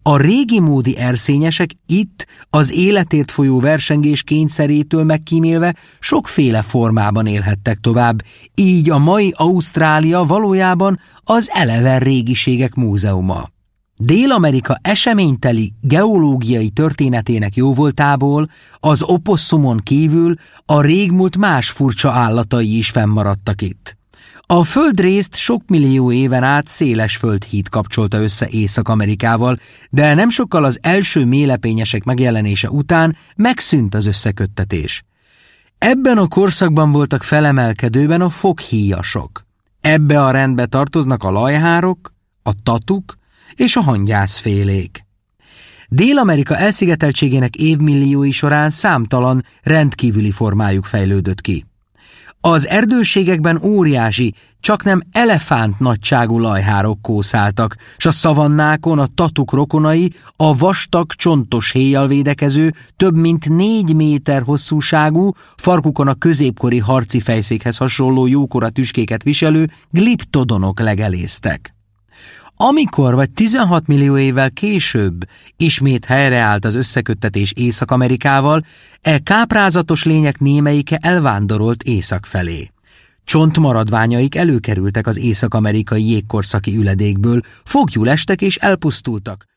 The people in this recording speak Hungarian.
A régi módi erszényesek itt az életért folyó versengés kényszerétől megkímélve sokféle formában élhettek tovább, így a mai Ausztrália valójában az eleven régiségek múzeuma. Dél-Amerika eseményteli geológiai történetének jóvoltából az oposszumon kívül a régmúlt más furcsa állatai is fennmaradtak itt. A földrészt sok millió éven át széles földhíd kapcsolta össze Észak-Amerikával, de nem sokkal az első mélylepényesek megjelenése után megszűnt az összeköttetés. Ebben a korszakban voltak felemelkedőben a foghíjasok. Ebbe a rendbe tartoznak a lajhárok, a tatuk és a hangyászfélék. Dél-Amerika elszigeteltségének évmilliói során számtalan rendkívüli formájuk fejlődött ki. Az erdőségekben óriási, csaknem elefánt nagyságú lajhárok kószáltak, s a szavannákon a tatuk rokonai a vastag, csontos héjjal védekező, több mint 4 méter hosszúságú, farkukon a középkori harci fejszékhez hasonló jókora tüskéket viselő gliptodonok legeléztek. Amikor vagy 16 millió évvel később ismét helyreállt az összeköttetés Észak-Amerikával, káprázatos lények némelyike elvándorolt észak felé. Csontmaradványaik előkerültek az észak-amerikai jégkorszaki üledékből, foglyul estek és elpusztultak.